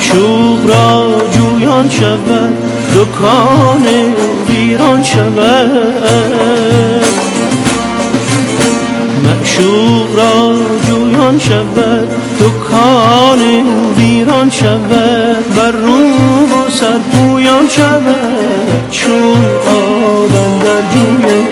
معشوق را جویان شود دکان ویران شود، معشوق را جویان شود دکان ویران شود، بر روم و سر پویان شود چون آب اندر جوی.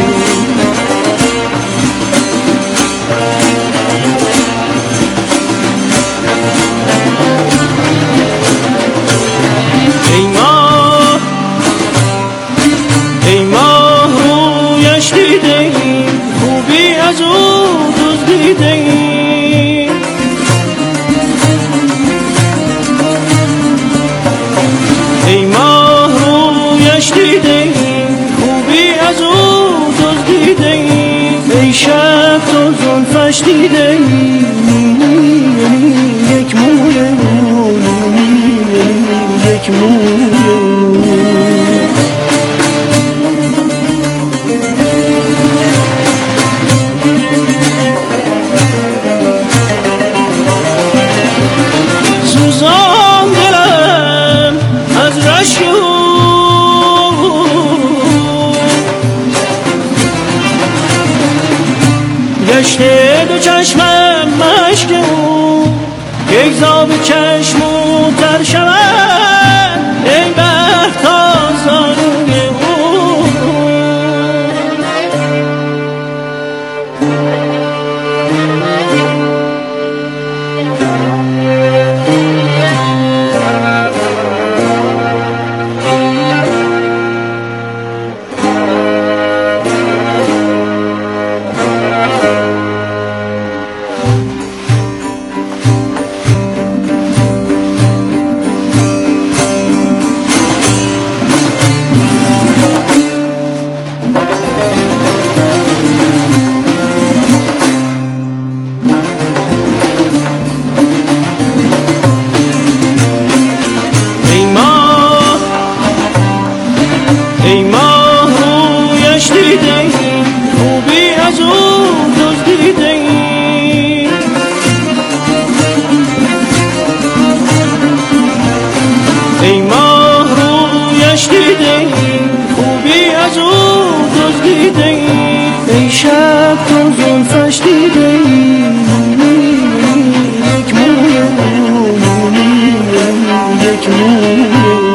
ای ماه رویش دیده ای، خوبی از او دزدیده ای. ای ماه رویش دیده ای، خوبی از او دزدیده ای. ای شب تو زلفش دیده ای، یک موی یک موی. سوزان دلم از رشک گشته دو چشمم مشک او، یک زاب چشم و تر شود ای بر تازانوی او. ای ماه رویش دیده ای، خوبی از او دزدیده ای. ای ماه رویش دیده ای، خوبی از او دزدیده ای. ای شب تو زلفش دیده ای، یک موی یک موی.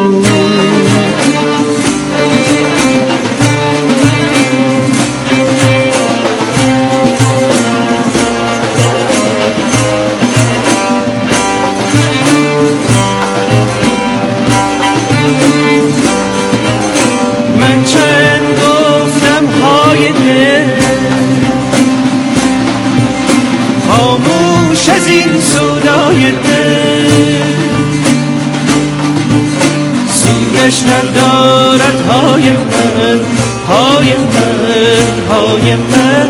من چند گفتم های دل، خاموش از این سودای دل. سویش ندارد های من، های من، های من.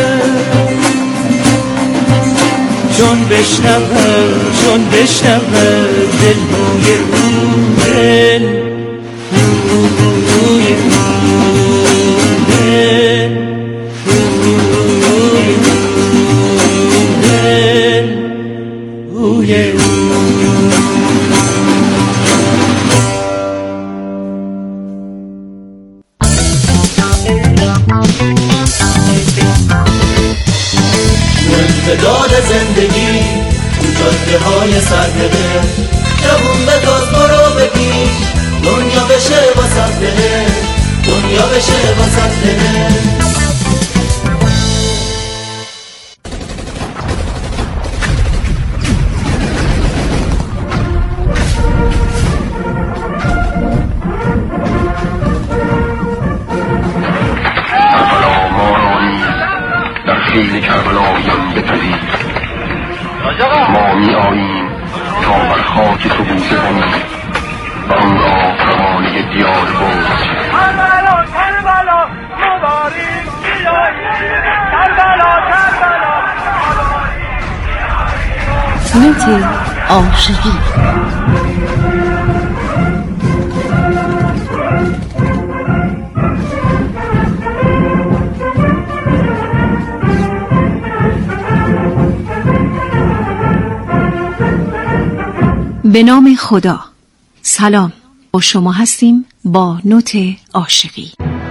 چون بشنود دل بوی او، دل داد زندگی تو جاده های سرپله، جوون بتاز برو بگی دنیا بشه واسه دله، دنیا بشه واسه دله. خیل کربلایان بپذیر، ما می آییم تا بر خاک تو بوسه کنیم و آن را روانه دیار باز. کربلا کربلا مبارک بیایی، کربلا کربلا نوت عاشقی. به نام خدا. سلام، با شما هستیم با نوت عاشقی.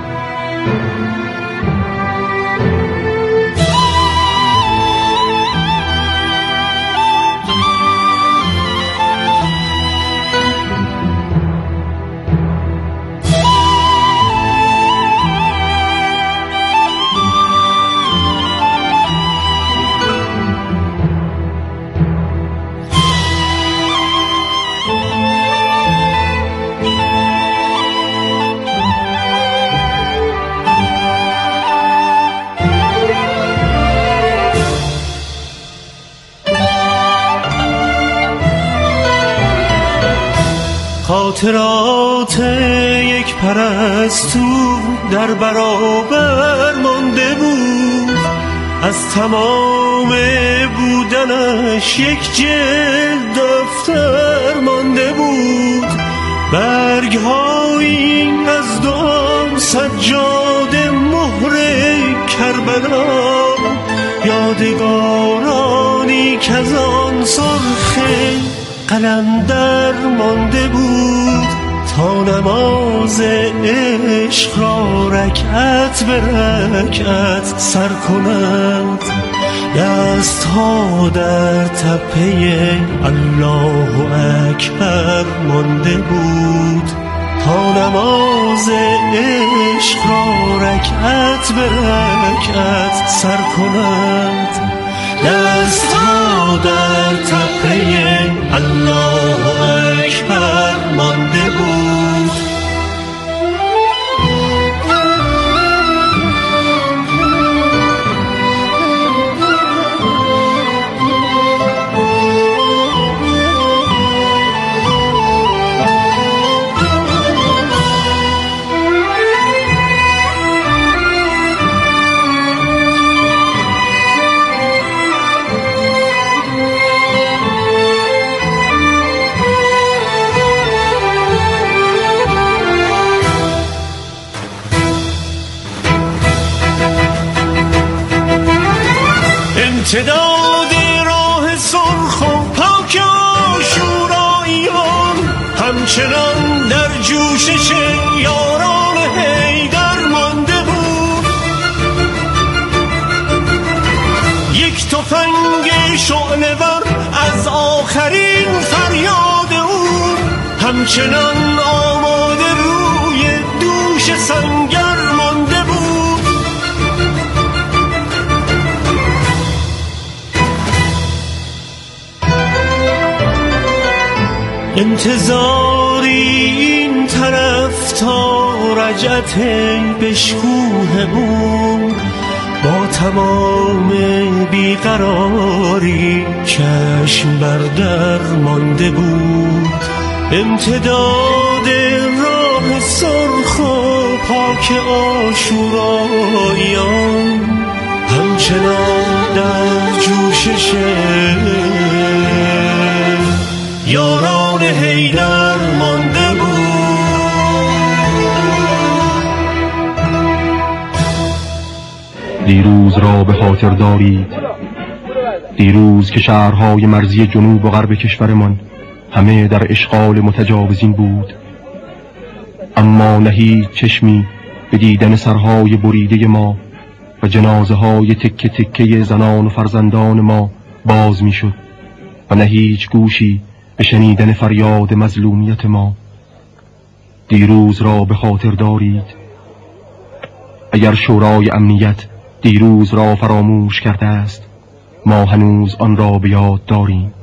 خاطرات یک پرستو در برابر مانده بود، از تمام بودنش یک جلد دفتر مانده بود. برگ‌هایی از دام سجاده مهر کربلا، یادگارانی که از آن سرخ قلندر مانده بود، تا نماز عشق را رکعت به رکعت سر کند. دست ها در تپه الله اکبر مانده بود، تا نماز عشق را رکعت به رکعت سر کند. دست ها در تپه الله اکبر مانده بود. امتداد راه سرخ و پاک عاشوراییان، همچنان در جوشش یاران حیدر مانده بود. یک تفنگ شعله‌ور از آخرین فریاد او، همچنان آماده روی دوش سنگر مانده بود. انتظاری این طرف تا رجعت بشکوه اون، با تمام بیقراری چشم بر در مانده بود. امتداد راه سرخ و پاک عاشوراییان، همچنان در جوشش یاران حیدر مانده بود. دیروز را به خاطر دارید، دیروز که شهرهای مرزی جنوب و غرب کشورمان همه در اشغال متجاوزین بود، اما نه هیچ چشمی به دیدن سرهای بریده ما و جنازه های تکه تکه زنان و فرزندان ما باز می شد و نه هیچ گوشی به شنیدن فریاد مظلومیت ما. دیروز را به خاطر دارید. اگر شورای امنیت دیروز را فراموش کرده است، ما هنوز آن را به یاد داریم.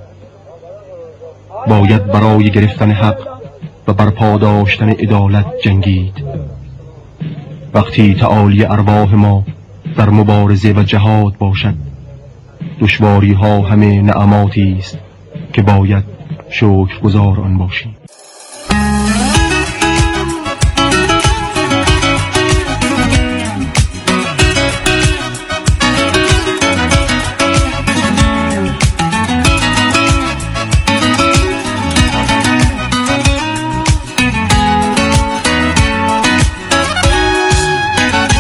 باید برای گرفتن حق و برپا داشتن عدالت جنگید. وقتی تعالی ارواح ما در مبارزه و جهاد باشد، دشواری ها همه نعماتی است که باید شکرگزار آن باشیم.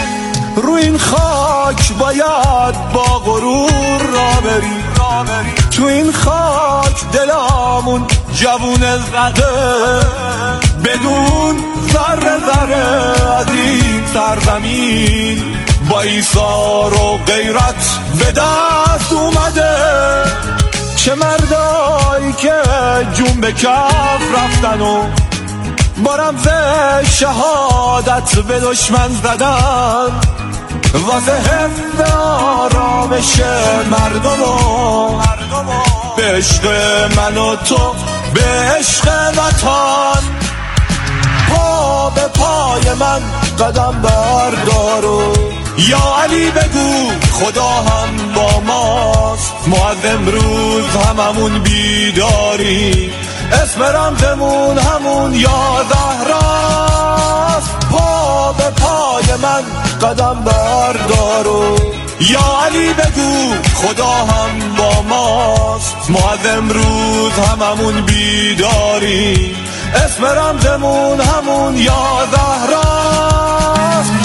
روی این خاک باید با غرور را بری، تو این خاک دلامون جوونه زده، بدون ذره ذره از این سرزمین با ایثار و غیرت به دست اومده. چه مردایی که جون به کف رفتن و با رمز شهادت به دشمن زدن، واسه حفظ آرامش مردم و به عشق من و تو، به عشق وطن. پا به پای من قدم بردارو، یا علی بگو خدا هم با ماست. ما از امروز هممون بیداری، اسم رمزمون همون یا زهراست. پا به پای من قدم بردارو، یا علی بگو خدا هم با ماست. ما از امروز هممون بیداری، اسم رمزمون همون یا زهراست.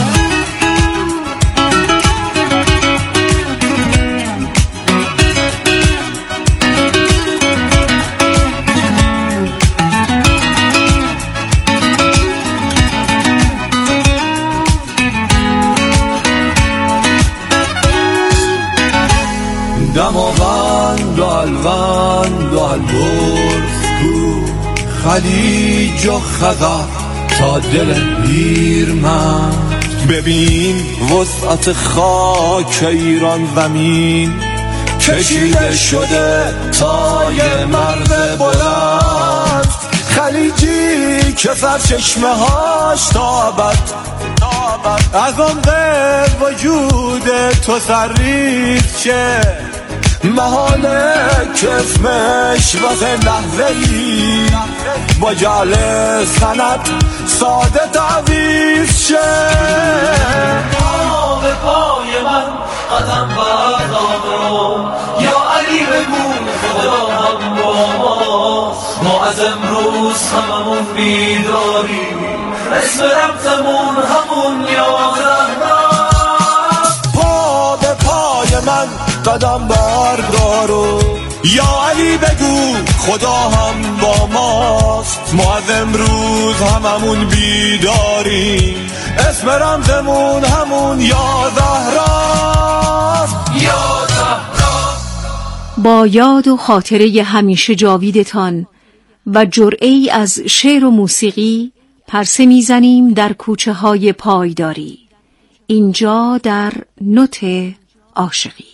دماوند و الوند و البرز کو، خلیج و خزر تا دل هیرمند. ببین وسعت خاک ایران زمین، کشیده شده تای مرز بلند. خلیجی که سرچشمه هاش تابد، از عمق وجود تو سرریز شه. محاله که اسمش واسه لحظه‌ای با جعل سند ساده تعویض شه. پا به پای من قدم بردارو، یا علی بگو خدا هم با ماست. ما از امروز هممون بیداری، اسم رمزمون همون یا زهراست. پا به پای من قدم بردارو، یا علی بگو خدا هم با ماست. ما از امروز هممون بیداری، اسم رمزمون همون یا زهراست. یا زهراست. با یاد و خاطره همیشه جاویدتان و جرعه‌ای از شعر و موسیقی پرسه میزنیم در کوچه های پایداری، اینجا در نوت عاشقی.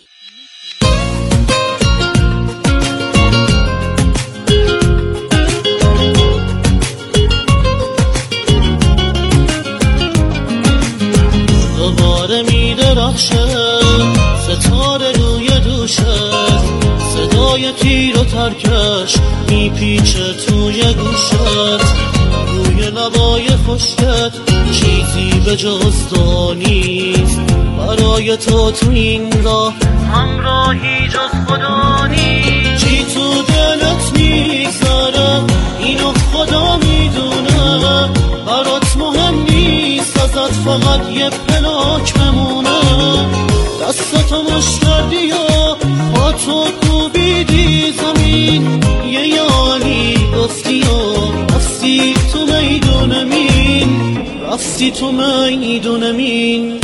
دوباره میدرخشه ستاره روی دوشت، صدای تیر و ترکش میپیچه توی گوشت. روی لبای خشکت چیزی به جز تو نیست، برای تو این راه همراهی جز خدا نیست. چی تو دلت میگذره اینو خدا میدونه، برات مهم نیست ازت فقط یه پلاک بمونه. دستاتو مش کردی و پاتو کوبیدی زمین، یه یعنی گفتی و رفتی تو میدون مین، رفتی تو میدون مین.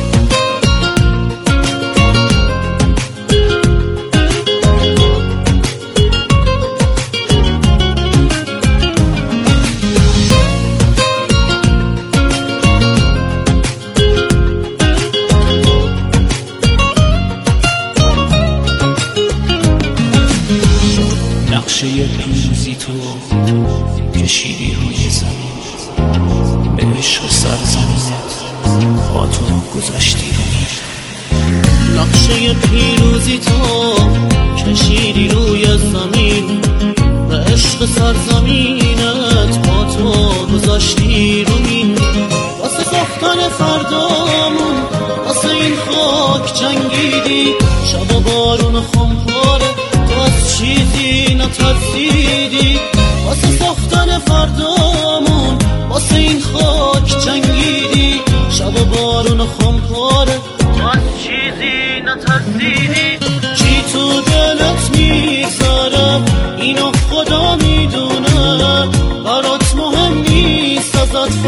نقشه پیروزی تو کشیدی روی زمین، به عشق سرزمینت خاطر گذاشتی روی. نقشه پیروزی تو کشیدی روی زمین، به عشق سرزمینت خاطر گذاشتی روی. واسه ساختن فردامون واسه این خاک جنگیدی، شب و بارون خمپاره تو از چیزی نترسیدی. واسه ساختن فردامون واسه این خاک جنگیدی، شب و بارون خمپاره تو از چیزی نترسیدی. چی تو دلت میگذره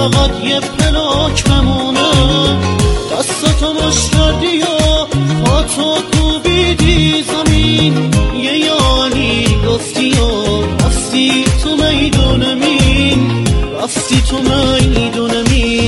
فقط یه پلاک بمونه. دستاتو مش کردی و پاتو کوبیدی زمین، یه یانی گفتی و رفتی تو میدون مین، رفتی تو میدون مین.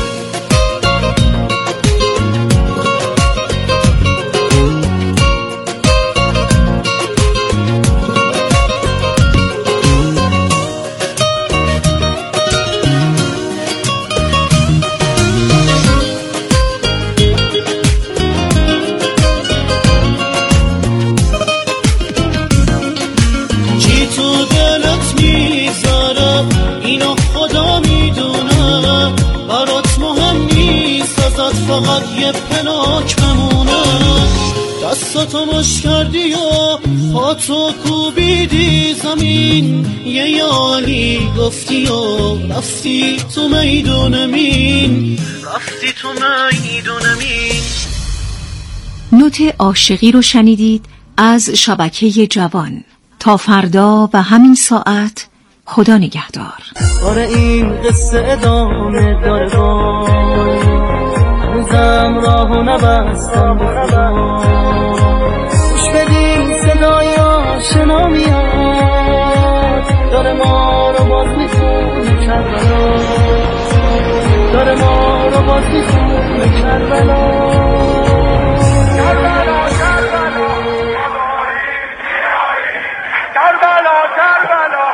فقط یه پلاک بمونه. دستاتو مش کردی و پاتو کوبیدی زمین، یه یالی گفتی و رفتی تو میدون مین، رفتی تو میدون مین. نوت عاشقی رو شنیدید از شبکه جوان. تا فردا و همین ساعت خدا نگهدار. آره این قصه ادامه داره، هنوزم راهو نبستم به خدا. گوش بدین صدای آشنا میاد، داره ما رو باز میخونه کربلا، داره ما رو باز میخونه کربلا. کربلا کربلا کربلا کربلا.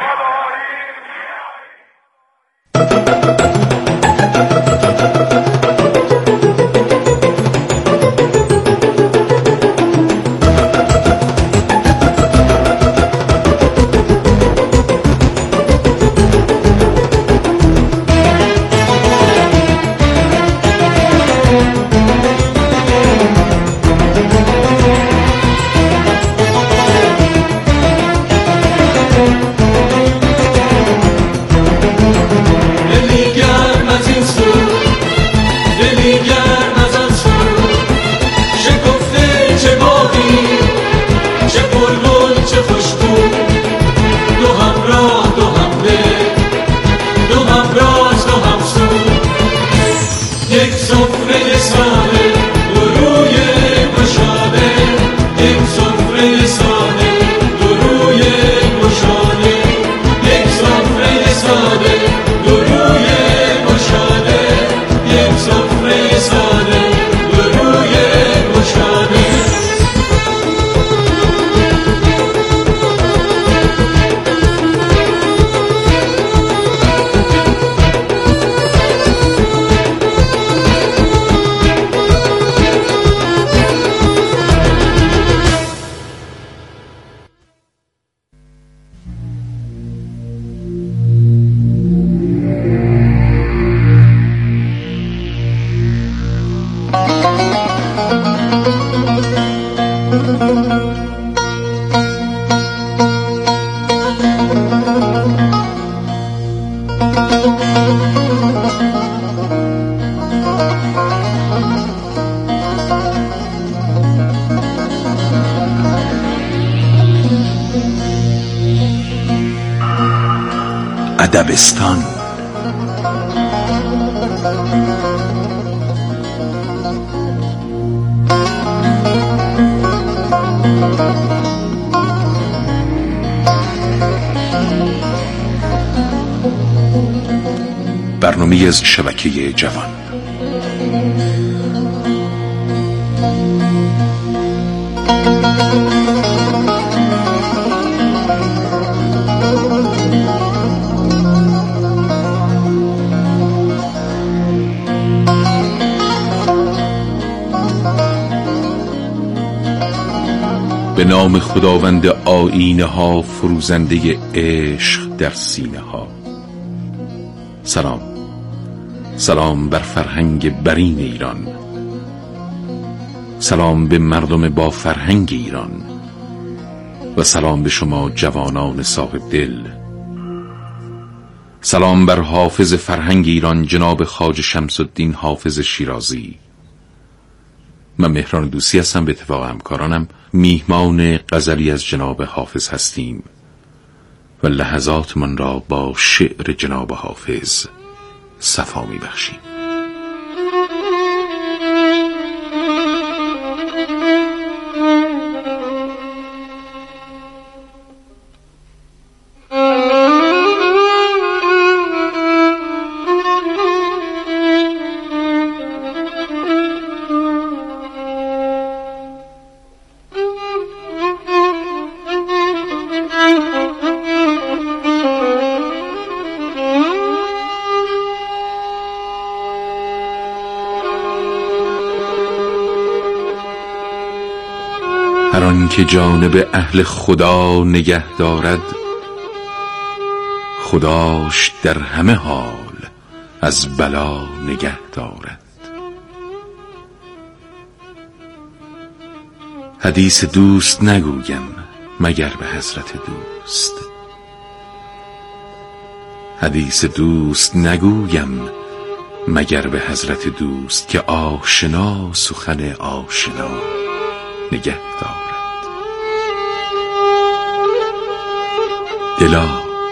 ادبستان. برنامه از شبکه جوان. به نام خداوند آیینه ها، فروزنده عشق در سینه ها. سلام، سلام بر فرهنگ برین ایران، سلام به مردم با فرهنگ ایران و سلام به شما جوانان صاحب دل. سلام بر حافظ فرهنگ ایران جناب خواجه شمس الدین حافظ شیرازی. من مهران دوستی هستم، به اتفاق همکارانم میهمان غزلی از جناب حافظ هستیم و لحظات من را با شعر جناب حافظ صفا می‌بخشیم. هر آن که جانب اهل خدا نگه دارد، خداش در همه حال از بلا نگه دارد. حدیث دوست نگویم مگر به حضرت دوست، حدیث دوست نگویم مگر به حضرت دوست، که آشنا سخن آشنا نگه دارد. دلا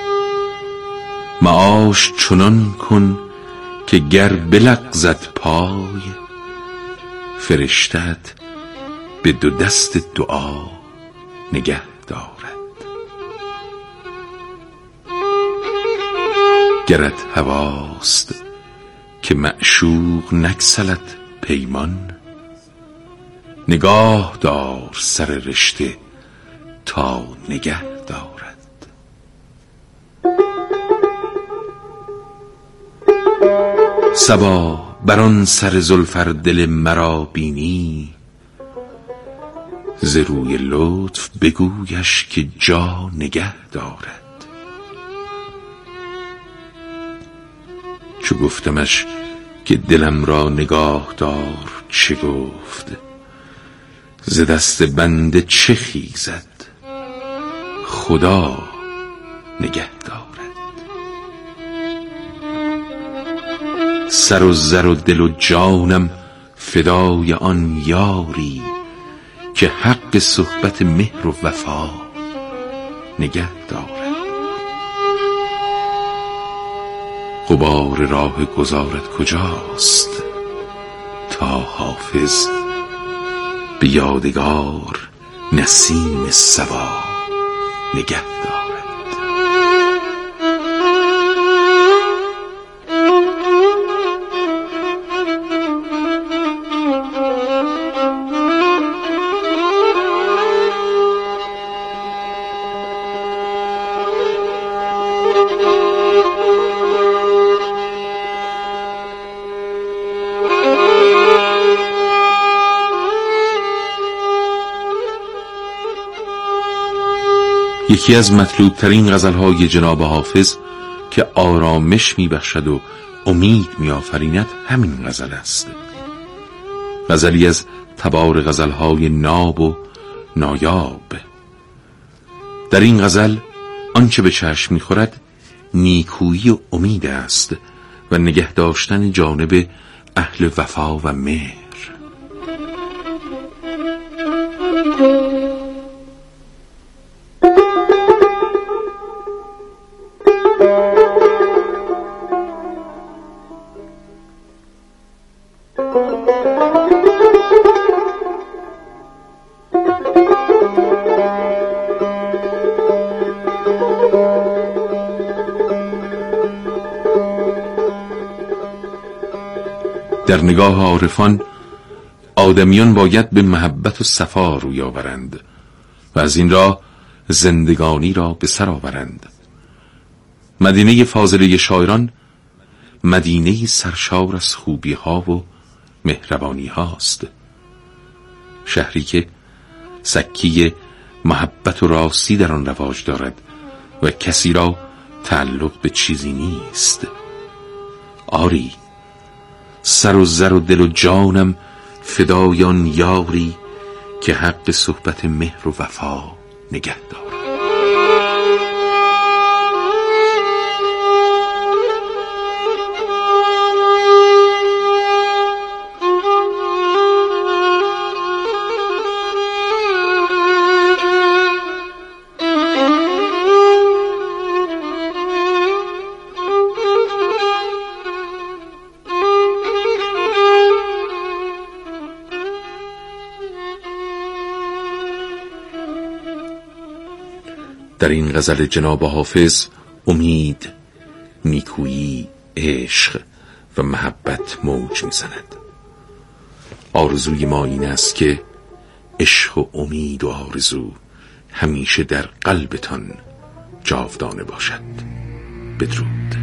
معاش چنان کن که گر بلغزد پای، فرشتت به دو دست دعا نگه دارد. گرت هواست که معشوق نگسلد پیمان، نگاه دار سر رشته تا نگه دارد. صبا بر آن سر زلفر دل مرا بینی، ز روی لطف بگویش که جا نگه دارد. چو گفتمش که دلم را نگاه دار، چه گفت؟ ز دست بنده چه خیزد، خدا نگه دارد. سر و زر و دل و جانم فدای آن یاری، که حق صحبت مهر و وفا نگه دارد. غبار راه گذارت کجاست تا حافظ به یادگار نسیم صبا نگه دارد. یکی از مطلوب ترین غزلهای جناب حافظ که آرامش میبخشد و امید میآفریند همین غزل است. غزلی از تبار غزلهای ناب و نایاب. در این غزل آنچه به چشم میخورد نیکویی و امید است و نگه داشتن جانب اهل وفا و مهر. در نگاه عارفان آدمیان باید به محبت و صفا روی آورند و از این راه زندگانی را به سر آورند. مدینه فاضله شاعران مدینه سرشار از خوبی ها و مهربانی هاست، شهری که سکی محبت و راستی در آن رواج دارد و کسی را تعلق به چیزی نیست. آری، سر و زر و دل و جانم فدای آن یاری، که حق صحبت مهر و وفا نگه دارد. در این غزل جناب حافظ امید، نیکویی، عشق و محبت موج میزند. آرزوی ما این است که عشق و امید و آرزو همیشه در قلبتان جاودانه باشد. بدرود.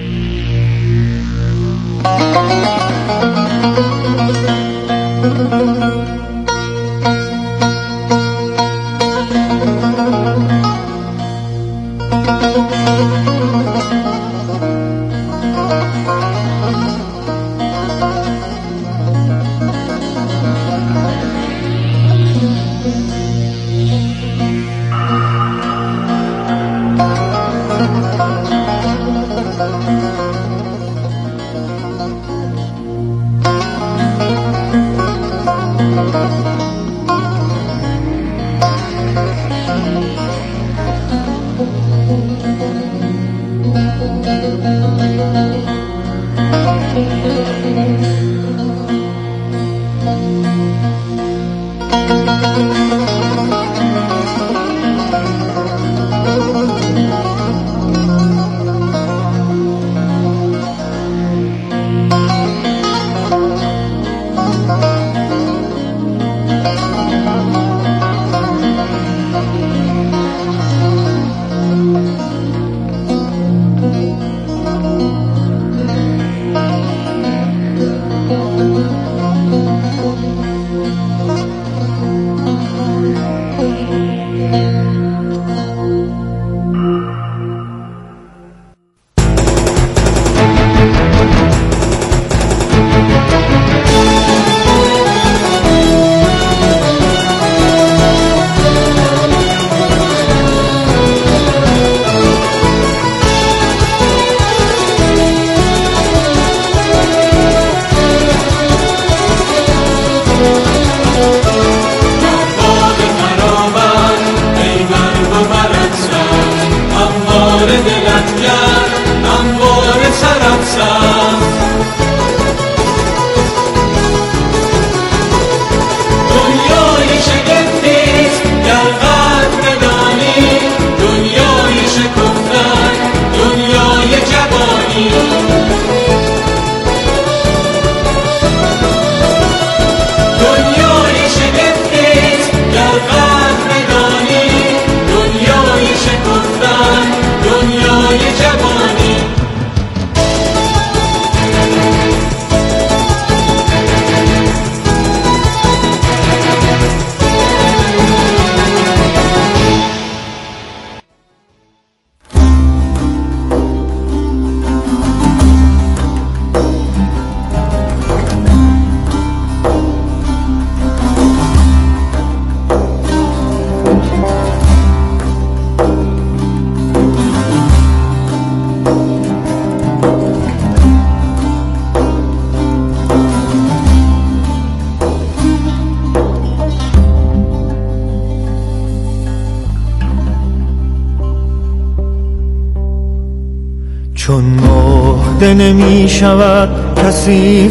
چون مهده نمی شود کسی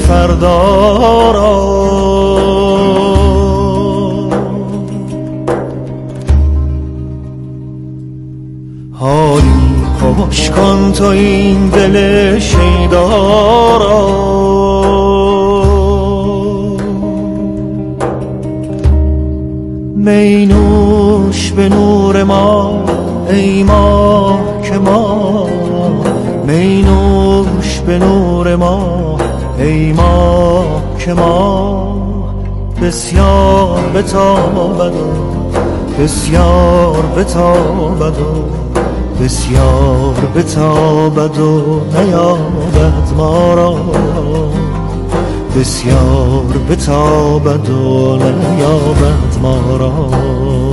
فردا را، حالی خوش کن تو این دل شیدا را. می نوش به نور ما ای ماه که ما، می نوش به نور ما ای ماه که ما، بسیار بتابد و بسیار بتابد و بسیار بتابد و نیابد ما را، بسیار بتابد و نیابد ما را.